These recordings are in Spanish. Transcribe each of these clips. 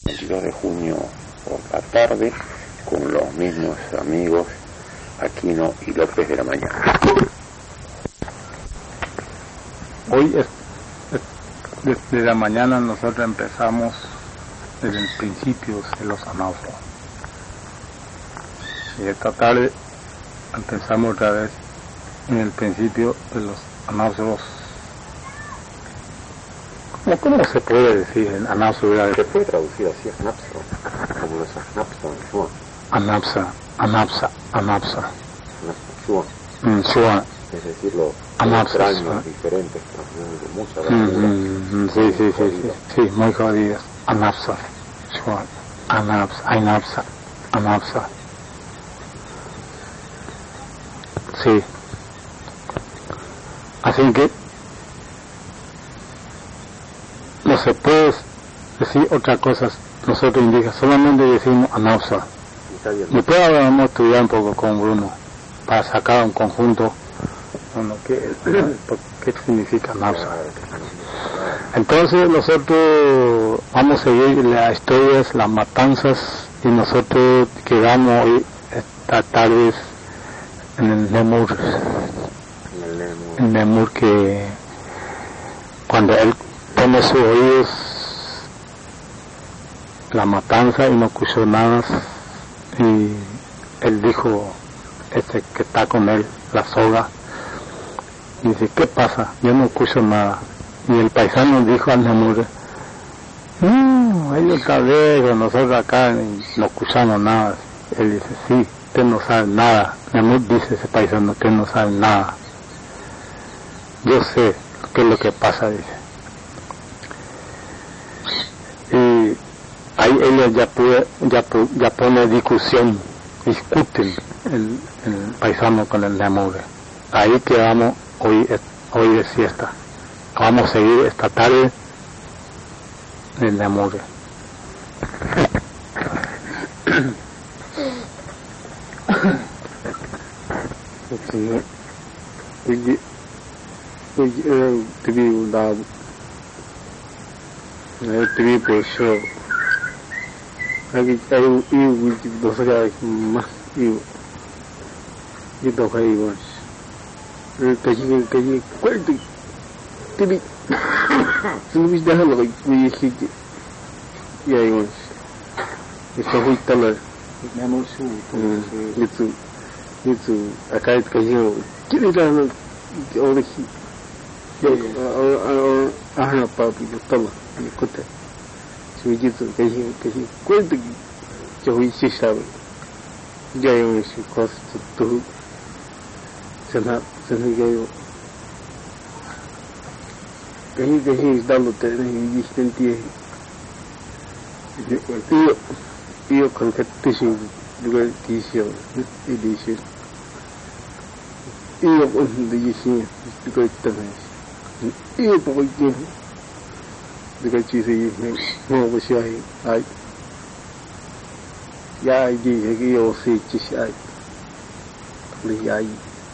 22 de junio por la tarde con los mismos amigos Aquino y López de la Mañana. Hoy desde la mañana nosotros empezamos desde el principio de los anáuseos. Y esta tarde empezamos otra vez en el principio de los anáuseos. ¿Cómo se puede decir en anáuseos? Se puede traducir así, anapsa, como los anapsa en Shuan. Anapsa. Shuan. Es decir, los extraños, diferentes, de muchas sí, muy jodidas. Anapsa, Shuan, anapsa. Sí. Así que no se puede decir otra cosa, nosotros indígenas, solamente decimos anapsa. Después vamos a estudiar un poco con Bruno para sacar un conjunto, ¿qué significa anapsa? Entonces nosotros vamos a seguir las historias, las matanzas, y nosotros quedamos hoy esta tarde en el Nemur, que cuando él pone sus oídos la matanza y no escuchó nada, y él dijo, que está con él, la soga, y dice, ¿qué pasa? Yo no escucho nada. Y el paisano dijo al Nemur, no, ellos está lejos, nosotros acá no escuchamos nada. Él dice, sí, usted no sabe nada. Nemur dice ese paisano, usted no sabe nada. Yo sé qué es lo que pasa, dice. Y ahí ellos ya pone discusión, discuten el paisano con el Nemur. Ahí quedamos hoy de siesta. Vamos a seguir esta tarde en Nemur. Io con che tisi due tisi e dice io con dici due tesi io poi due ci si no sai ai ya dice che io si ci sai li ai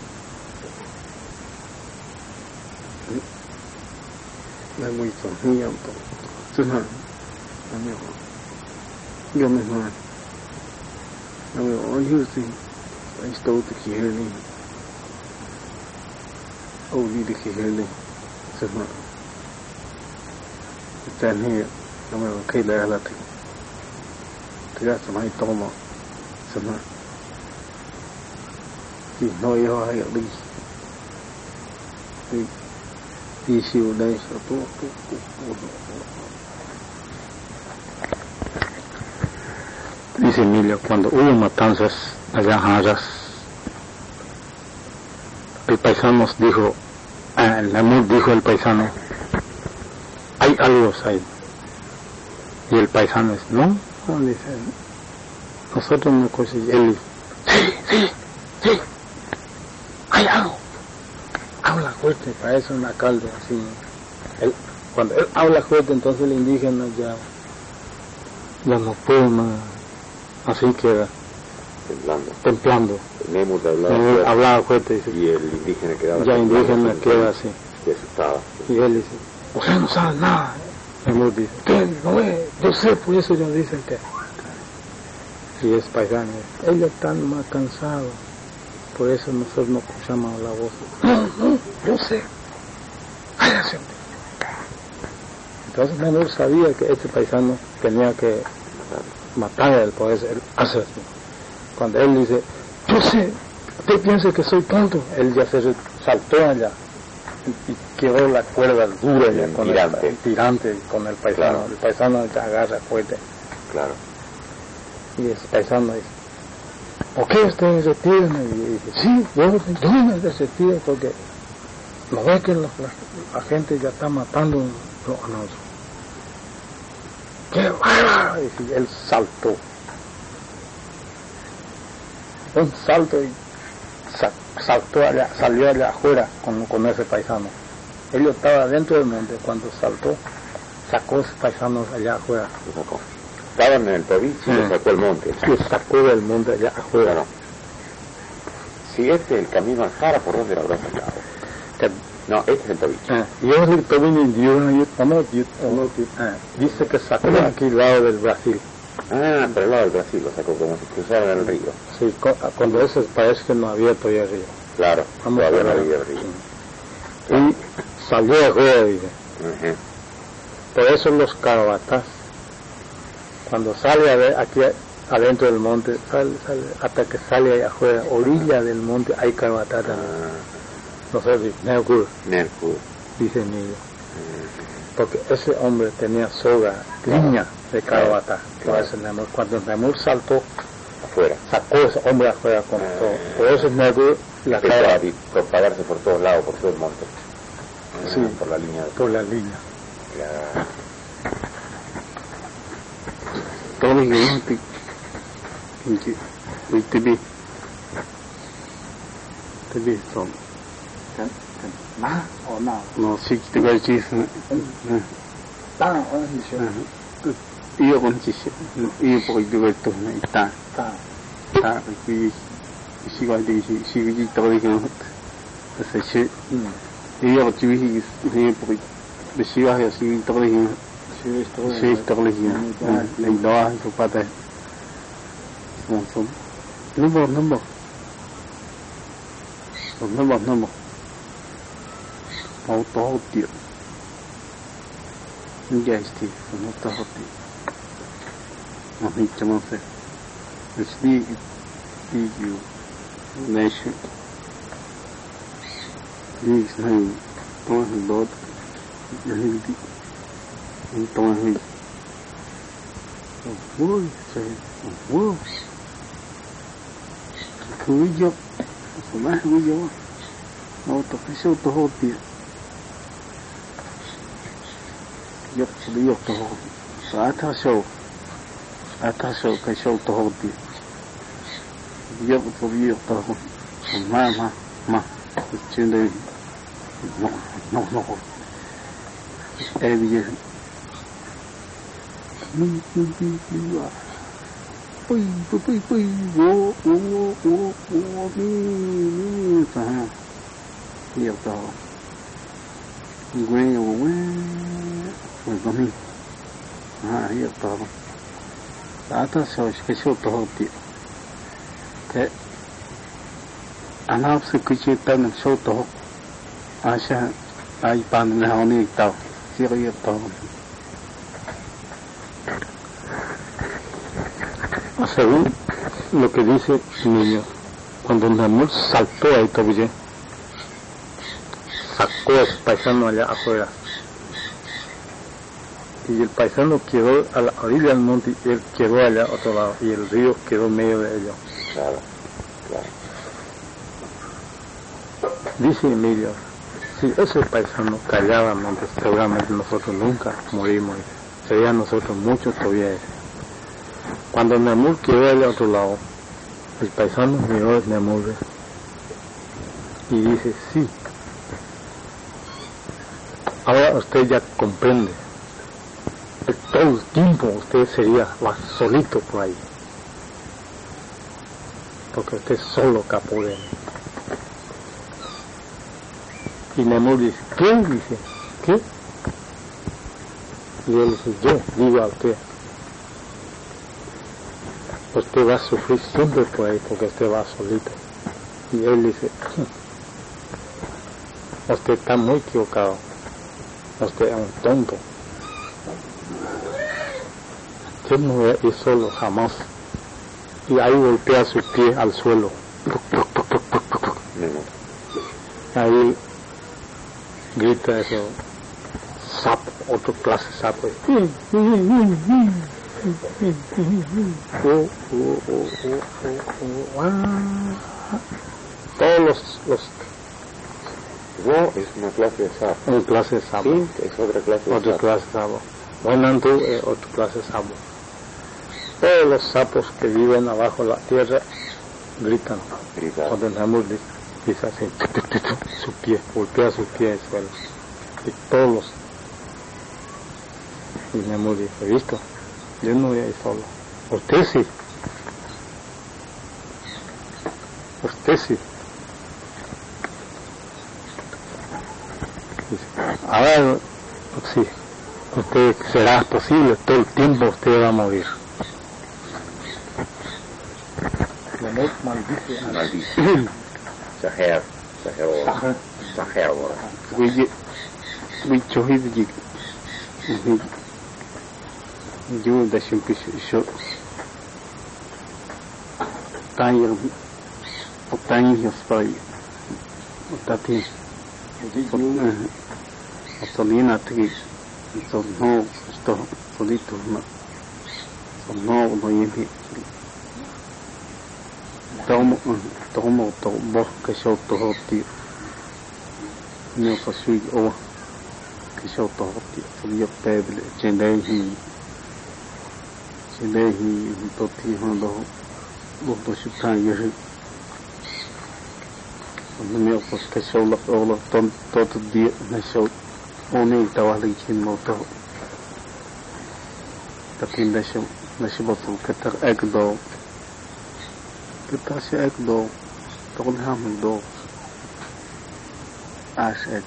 la muy sonía un poco yo mismo yo sí estoy de que ni de que se me está ni no me que la te ya se me toma se me y no yo hay y si una eso todo dice Emilio, cuando hubo matanzas allá en Hayas, el paisano dijo, el Nemur dijo el paisano, hay algo ahí. Y el paisano dice, no, dice, nosotros no conseguimos. Él sí, hay algo. Habla fuerte, parece un alcalde así. Cuando él habla fuerte, entonces el indígena ya no puede más. Así queda templando. El Nemur hablaba fuerte, dice, y el indígena quedaba ya indígena queda así, que asustaba. y él dice, usted no sabe nada, Nemur dice, ¿qué? No es, yo sé, por eso ellos dicen que... Y es paisano, ellos están más cansados, por eso nosotros no escuchamos la voz. No, yo sé. Váyase. Entonces Nemur sabía que este paisano tenía que matar a él, por eso él hace así. Cuando él dice, yo sé, usted piensa que soy tonto, él ya se saltó allá y quedó la cuerda dura ya con el tirante con el paisano. Claro. El paisano ya agarra fuerte. Claro. Y el paisano dice, ¿por qué ustedes se retiran? Y dice, sí, yo me retiro porque no ve que la gente ya está matando a nosotros. ¡Qué bárbaro! Y él saltó. Un salto y saltó allá, salió allá afuera con ese paisano. Él estaba dentro del monte, cuando saltó, sacó ese paisano allá afuera. Lo sacó. Estaban en el tobillo y lo sacó el monte. Sí, sacó del monte allá afuera. Claro. Si este es el camino al Jara, ¿por dónde lo habrá sacado? No, este es el tobillo. Yo el tobillo dice que sacó aquí al lado del Brasil. Ah, por el lado del Brasil lo sacó, como si cruzara el río. Sí, cuando eso parece que no había todavía río. Claro, todavía no había río. Y salió afuera, dice. Por eso los carabatas, cuando sale aquí adentro del monte, sale, hasta que sale allá afuera, orilla del monte, hay carabatas también. No sé si, Nerkur, dice Emilio. Porque ese hombre tenía soga, línea de carabata. Cuando Nemur saltó afuera, sacó ese hombre afuera con todo. Por eso Nerkur la cara a propagarse por todos lados, por todo el monte. Sí, por la línea. Por la línea. Todos los niños te son. No, sí, te voy a decir. Yo con chiste, yo porque yo esto no está, y si va a decir, si vi todo el que no, pues sí, y yo que vi, porque si va a decir todo el que sí, todo el que le da su pata, no, auto-audio. Ya este, no está auto. No me llamo fe. Es di you nation. This name, Thomas Lord, Yahidi, and Thomas Lee. Oh, say, oh, Kuyo, so much we go. Auto, to hold you. Yo todo hasta show que show todo día yo podía todo más entiende no bien yo todo conmigo. Yo todo. Hasta soy que yo todo tío. Que ana se escuché tan yo todo. Asha hay pan de honey todo. Sí yo todo. Según lo que dice Emilio, cuando Nemur saltó ahí todavía, sacó a ese paisano allá afuera. Y el paisano quedó a la orilla del monte y él quedó allá a otro lado y el río quedó en medio de ellos. Claro. Dice Emilio, si ese paisano callaba monte, seguramente nosotros nunca morimos, sería nosotros muchos todavía. Cuando Nemur quedó allá a otro lado, el paisano miró a Nemur y dice, sí, ahora usted ya comprende. Todo el tiempo usted sería solito por ahí, porque usted solo capó de él. Y Nemur dice, ¿qué? Dice, ¿qué? Y él dice, yo digo a usted va a sufrir siempre por ahí porque usted va solito. Y él dice, usted está muy equivocado, usted es un tonto, yo no voy a ir solo jamás. Y ahí golpea su pie al suelo. Ahí grita eso, sapo, otro clase de sapo. Todos los Wo es una clase de sapo. una clase de sapo. Sí, es otra clase de Otra sapo. clase de sapo. Wenantu es otra clase de sapo. Todos los sapos que viven abajo de la tierra gritan. Cuando el Namur dice así, su pie, golpea su pie al suelo. Y todos los... Y Namur dice, ¿visto? Yo no voy a ir solo. Usted sí. Usted sí. Dice, ahora sí. Usted será posible, todo el tiempo usted va a morir. Namur maldice. Maldice. Saher. We chohid jig. Yo da siempre yo tayo yo spray. Tati. Solina tigi. So no sto solito no. So no yemi. Tomo bo que show to ti. No pasui o que show to ti. So yo peble chendei Silehi toti hondo boto shutan yuri me opos que show la ola todo dia na show oni tawali chin moto tapi na show que tar ekdo que tar se ekdo tol ham do as ek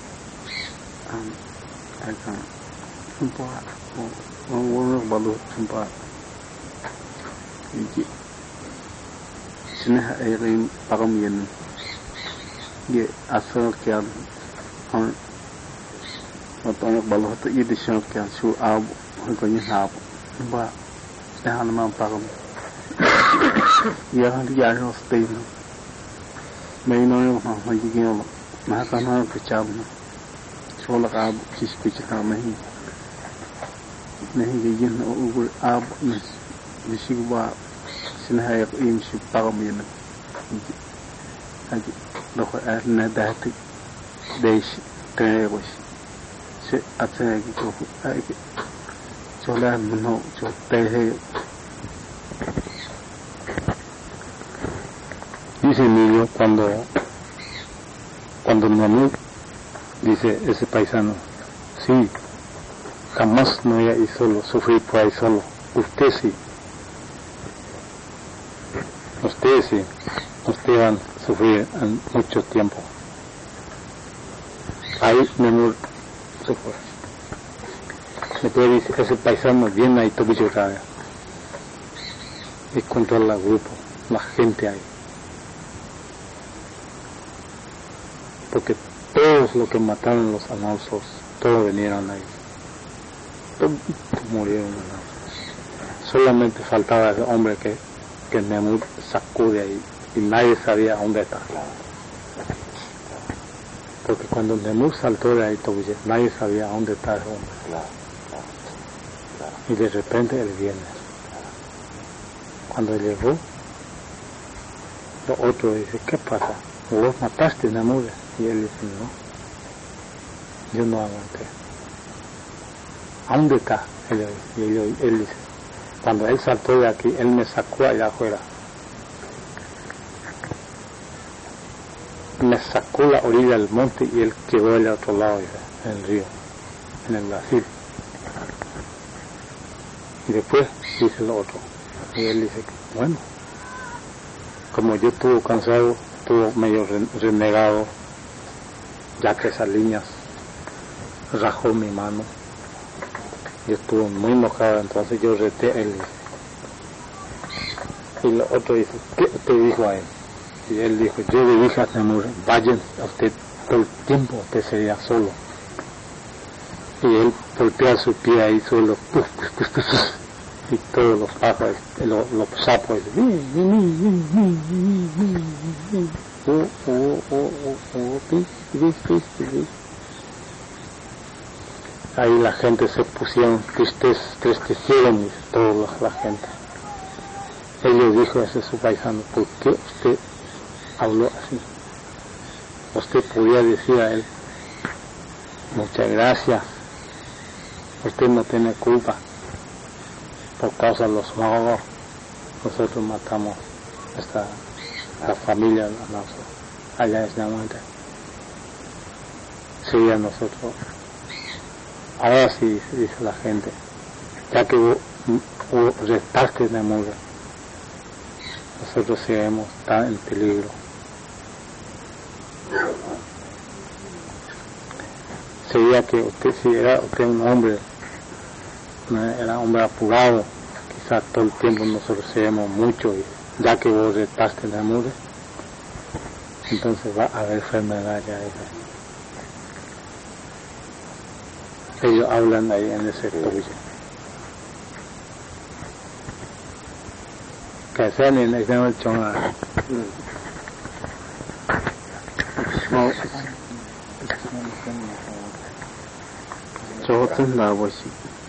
aka umpa o balu umpa Iki Sinah airin pagamian Ye asal kian Han Matanya baluh tu ye disyon kian Su abu Hangkanya hab Ba Sehan naman pagam Ya han diya ho stay May no yung hangigin Mahakama kachab na Solak abu Kis kuchita mahi Nahigigin na ugur abu Nishigwa Sinahaya im si pagamian Agi Loko na dati Deish Tenegos Se atsagi Kofu Agi Chola mano Chol tehe Dice el niño cuando Namur dice ese paisano, sí, jamás no voy a ir solo, sufrir por ahí solo. Usted sí. Ustedes sí, ustedes van a sufrir en mucho tiempo. Ahí Namur se fue. Después dice, ese paisano viene ahí todo llorado. Y controla el grupo, la gente ahí. Porque todos los que mataron los anausos, todos vinieron ahí. Todos murieron. Solamente faltaba ese hombre que Namur sacó de ahí y nadie sabía dónde está. Porque cuando Namur saltó de ahí, nadie sabía dónde está ese hombre. Y de repente él viene. Cuando llegó, los otros dicen, ¿qué pasa? ¿Vos mataste Namur? Y él dice, no, yo no aguanté. ¿A dónde está? Y él dice, cuando él saltó de aquí, él me sacó allá afuera. Me sacó la orilla del monte y él quedó al otro lado, en el río, en el Brasil. Y después dice el otro. Y él dice, bueno, como yo estuve cansado, estuve medio renegado, ya que esas líneas rajó mi mano. Yo estuve muy enojado, entonces yo reté a él. Y el otro dice, ¿qué te dijo a él? Y él dijo, yo le dije a Nemur, vayan a usted todo el tiempo, usted sería solo. Y él golpea su pie ahí solo, y todos los pájaros, los sapos, ahí la gente se pusieron tristecieron toda la gente. Él le dijo a ese su paisano, ¿por qué usted habló así? Usted podía decir a él, muchas gracias, usted no tiene culpa, por causa de los magos nosotros matamos la familia allá en la muerte. Sería nosotros. Ahora sí, dice la gente, ya que hubo restaste de muro, nosotros seremos tan en peligro. Sería que usted, si era usted un hombre, era hombre apurado, quizás todo el tiempo nosotros seremos mucho, y ya que vos restaste de muro, entonces va a haber enfermedad ya. Ellos hablan ahí en ese tuyo. Que sean en el tema del chonga. Yo tendrá voci.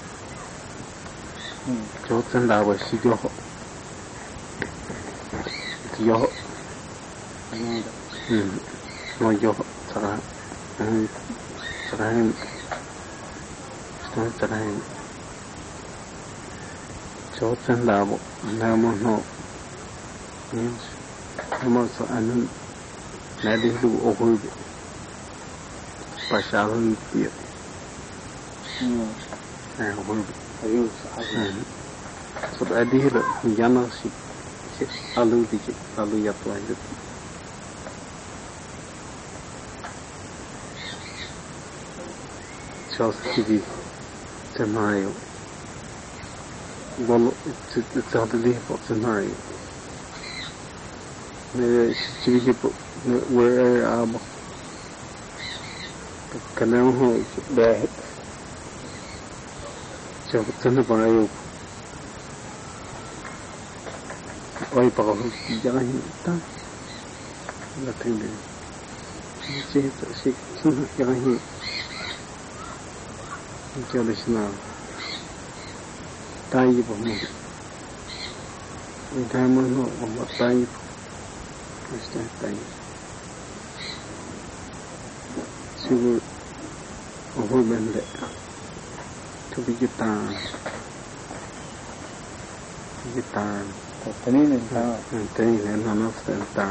Yo tendrá voci yo. Yo. No yo. Será yo tendrá namos no. Namos anun nadie lu ojo pasado y pie. So adi lo yana si alu ya plan. Chelsea scenario. Well, it's how the default scenario. Where canal de yo tengo por ahí hoy para ya la está la tengo sí ya la yo les no está ahí por mí y tenemos no está ahí está ahí sigo ojo vende to be guitar tenin no sentar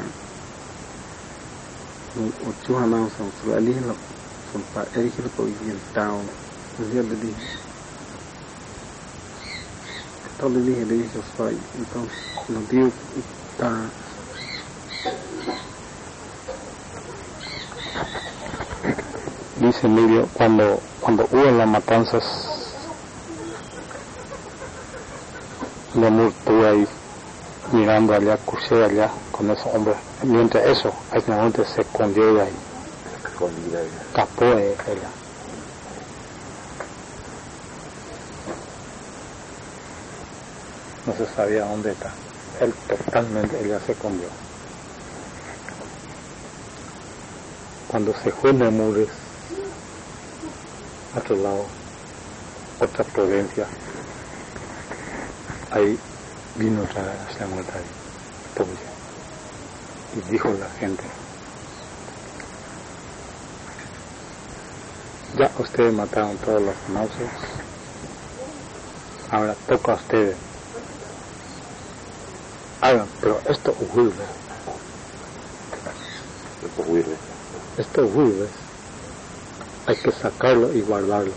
o chuhana son ali lo son pa erigir po guitar dia de todo dia de isso sai então no dia tá dice Emilio cuando hubo las matanzas Nemur estuvo ahí mirando allá, crucé allá con esos hombres. Mientras eso, finalmente se escondió de ahí. Escapó de ella. No se sabía dónde está. Él totalmente, ella se escondió. Cuando se fue Nemur a otro lado, otra provincia, ahí vino otra vez la muerte ahí, y dijo la gente, ya ustedes mataron todos los náuseos, ahora toca a ustedes, hagan, pero esto vuelve, hay que sacarlo y guardarlo.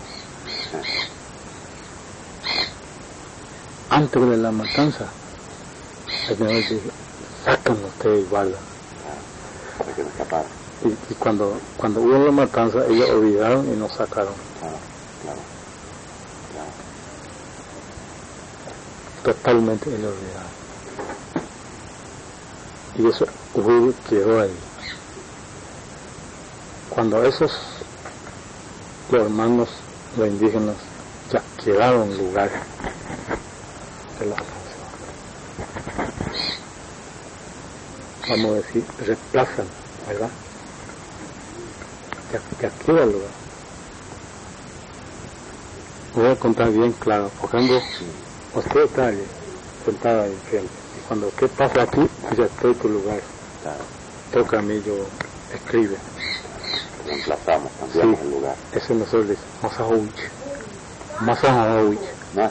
Antes de la matanza, el Señor dijo, sácanlo ustedes y guardan. Para que no escapara. Y cuando hubo la matanza, ellos olvidaron y nos sacaron. Claro. totalmente ellos olvidaron. Y eso quedó ahí. Cuando esos los hermanos, los indígenas, ya quedaron lugar de la canción, vamos a decir, reemplazan, ¿verdad? Ya queda el lugar. Voy a contar bien claro. Por ejemplo, usted está allí, sentada ahí frente, y cuando ¿qué pasa aquí? Ya estoy en tu lugar. Toca a mí, yo escribe. Reemplazamos, cambiamos el lugar. Eso nosotros decimos Masahowich. Masahowich.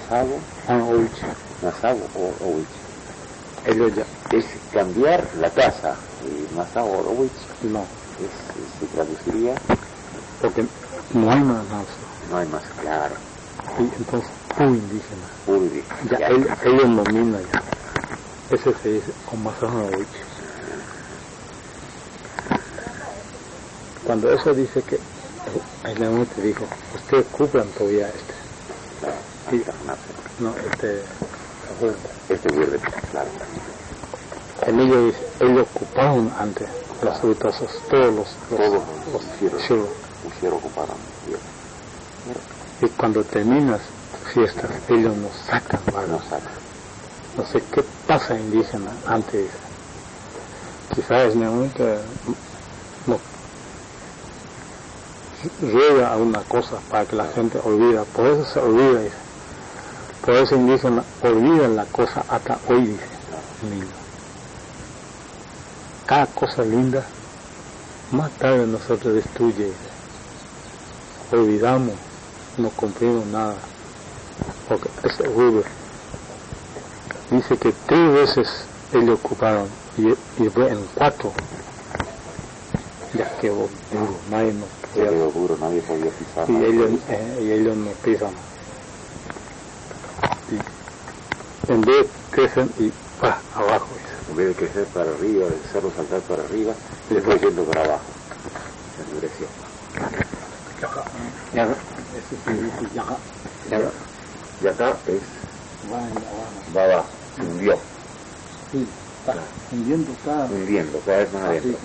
Masahowich. Ellos ya. Es cambiar la casa. Y Masahowich No. Se traduciría. Porque no hay más. No hay más, claro. Y entonces, puro indígena. Puro indígena. Ya ellos dominan ya. Ese se dice con Masahowich. Cuando eso dice que el te dijo, ustedes cumplan todavía verde, claro. En ellos dice, ellos ocuparon antes las frutas, todos los ocuparon. Y cuando terminas fiestas, ellos nos sacan, no sé qué pasa indígena antes. Quizás que no ruega a una cosa para que la gente olvida, por eso se olvida, dice. Por eso indígena olvidan la cosa hasta hoy, dice el niño. Cada cosa linda, más tarde nosotros destruye, dice. Olvidamos, no cumplimos nada, porque es horrible. Dice que 3 veces ellos ocuparon y fue en 4. Ya quedó duro, nadie podía pisar. Y ellos no pisan. Y en vez de crecen y abajo. En vez de crecer para arriba, de hacerlo saltar para arriba, le fue yendo para abajo. Se endureció. Yacá es va abajo, se hundió. Sí, está hundiendo cada vez más adentro.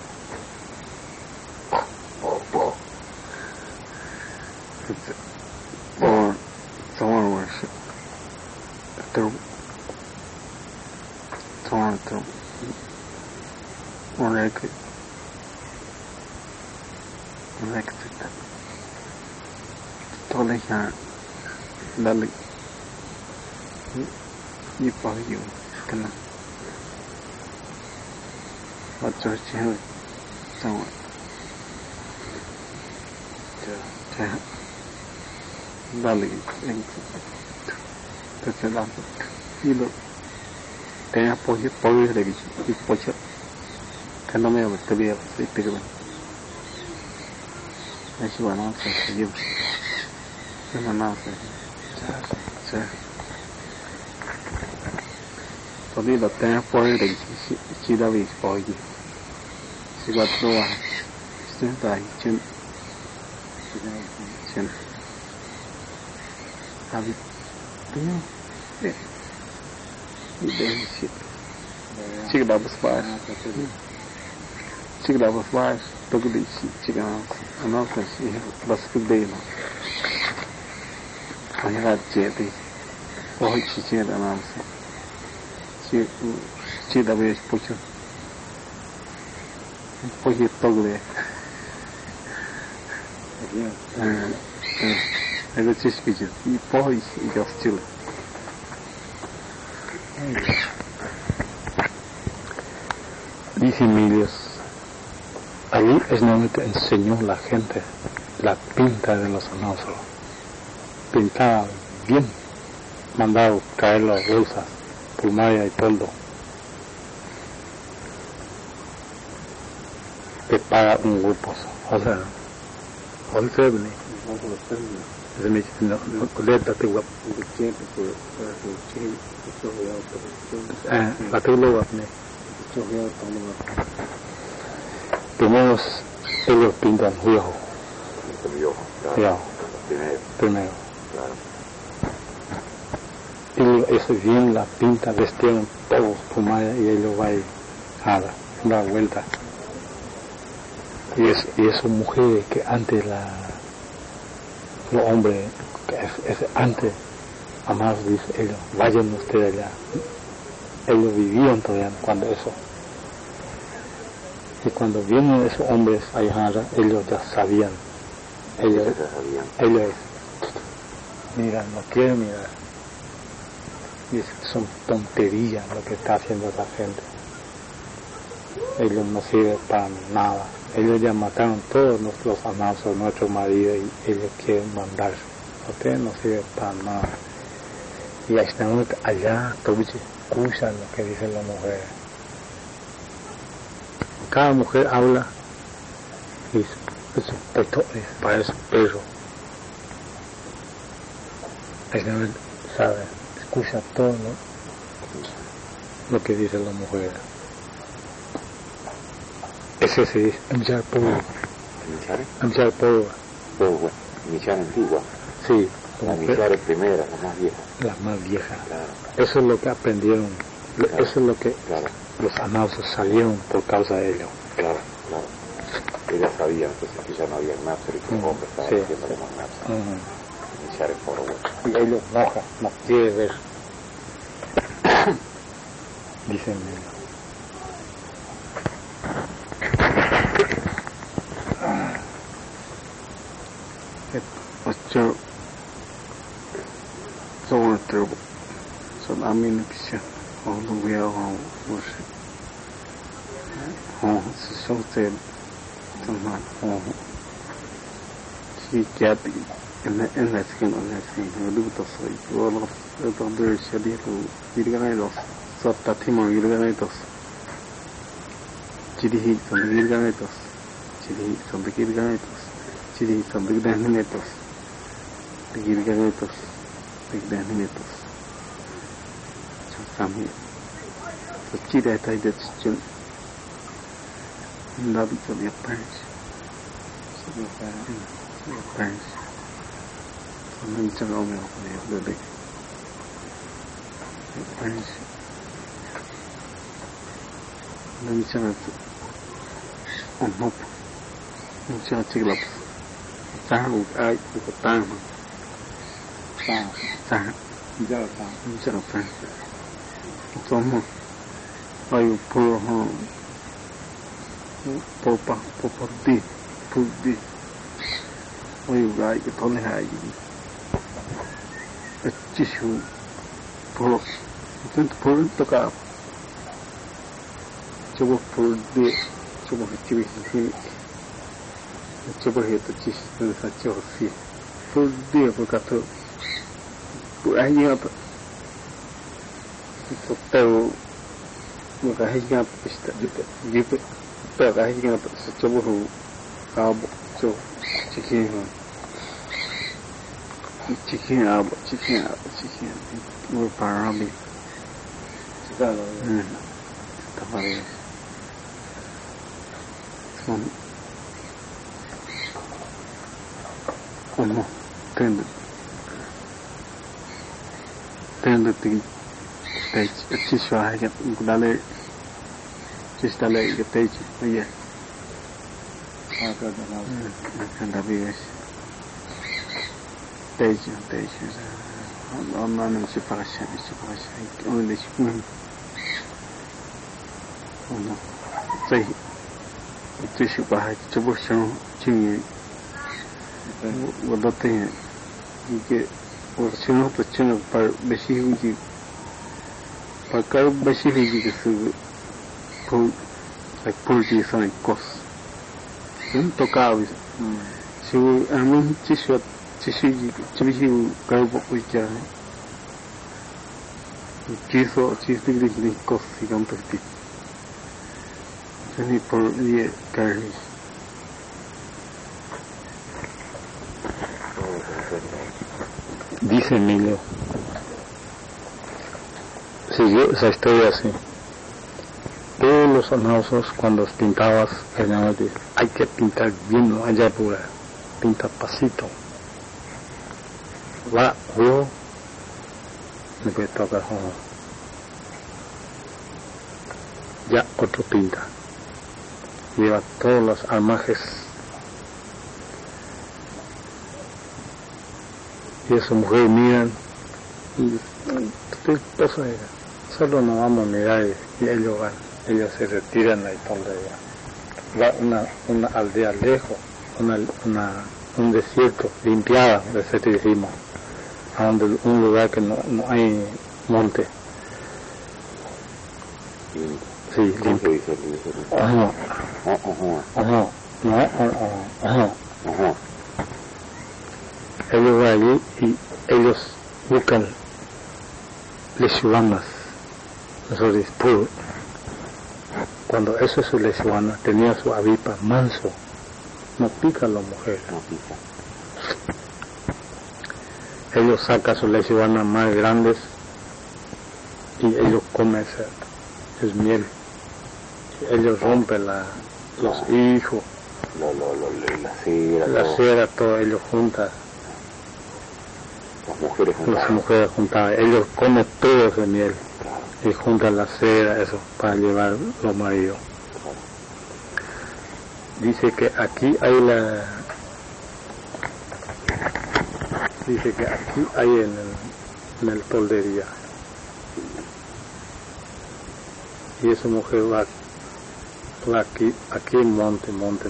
Dale y pavio kana otro chévere estamos dale entonces la y lo tenía pollo de bicho y pollo que no me gustaría pero así bueno se lleva no tadi là té phơi để chỉ đã bị phơi gì chỉ có đồ sẽ tại trên habis ini chỉ dapat bahas tu di chỉ anak sih basket day lah hanya jadi oh cici ada namanya ci da vez pocho togle это чистить и пой и гостил dice Emilios, allí es donde te enseñó la gente la pinta de los anónimos. Pintaba bien, mandado traer las bolsas, plumaya y toldo. Te paga un grupo, o sea, primero ellos pintan viejo. Primero. Y y eso bien la pinta, vestieron todos Pumaya y ellos va a dar vuelta. Y esas mujeres que antes los hombres, antes, amados, dice ellos, vayan ustedes allá. Ellos vivían todavía cuando eso. Y cuando vienen esos hombres allá, ellos ya sabían. Ellos, mira, no quieren mirar. Y son tonterías lo que está haciendo esa gente. Ellos no sirven para nada. Ellos ya mataron todos los amados de nuestro marido y ellos quieren mandarse. Ustedes no sirven para nada. Y allá, escuchan lo que dicen las mujeres. Cada mujer habla y parece perro. Sabe, escucha todo, ¿no? Lo que dicen las mujeres. Ese se dice Amchar polvo. Amchar polvo. Polvo, Michar antigua. Sí. La Michar primera, la más vieja. La más vieja. Claro. Eso es lo que aprendieron. Claro. Eso es lo que los anausos salieron por causa de ello. Claro. Ella sabía entonces que ya no había Napster y que el hombre estaba haciéndole más Napster. Michar es por bueno. Y ellos no quiere ver. Dicen Ocho sobre todo son a mí no pisa o no voy a se son tomar si ya en la esquina no luto soy yo lo donde se dijo virganeros sota timo virganeros chiri son virganeros chiri son virganeros chiri son virganeros virganeros Sami chiri está de chichun la vida de paz no se lo me ocurrió de paz no se lo no se lo chigla tan ay tan ya se lo paz como hay por di oyu gai ke tole hai chishu por to ka chobo por di chobo chibi chobo he to chis to sa chobo si por di por ka to ai ya to teu mo ka hai ga pista di pero hay que se chobo abo cho chicken abo muy para mí está vale son como tendo te chisho hay que darle que te eche, oye. Acá vives. Te eche. No se para allá. Donde se come. No. Estoy para que yo voy a chingue. Guardate. Y que, por si no, pues chingue para vestir y para cada vestir y que se like poultry son cost tocava se a mim tisho garbo uja tiso de cost sigam perti se por die carne dice Emilio siguió esa historia así. Todos los anausos cuando pintabas hay que pintar bien, no haya pura, pinta pasito. Va, después toca ya otro pinta, lleva todos los almajes y esa mujer miran y estoy paso ella, solo nos vamos a mirar y ellos van, ellos se retiran ahí donde va una aldea lejos, un desierto limpiada, de dijimos, a donde un lugar que no hay monte. Sí, ¿Cómo se dice? Ellos van allí y ellos buscan lechuanas, nosotros puro. Cuando eso es su lechuana, tenía su avipa manso, no pican las mujeres. No pica. Ellos sacan sus lechuanas más grandes y ellos comen es miel. Ellos rompen los hijos, la cera, todo, ellos juntan. Las mujeres juntadas, ellos comen todo ese miel y juntan la cera, eso, para llevar los maridos. Dice que aquí hay en el poldería. Y esa mujer va aquí monte.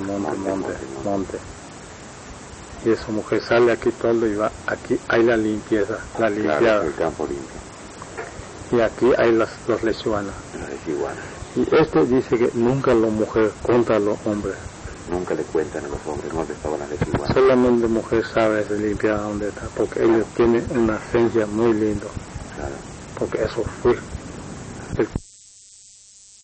Y esa mujer sale aquí todo y va aquí, hay la limpieza, la limpiada. Claro, el campo limpio. Y aquí hay los lechuanas. Y dice que nunca la mujer cuenta a los hombres. Nunca le cuentan a los hombres dónde estaban las lechuanas. Solamente la mujer sabe esa limpiada dónde está, porque ellos tienen una esencia muy linda. Claro. Porque eso fue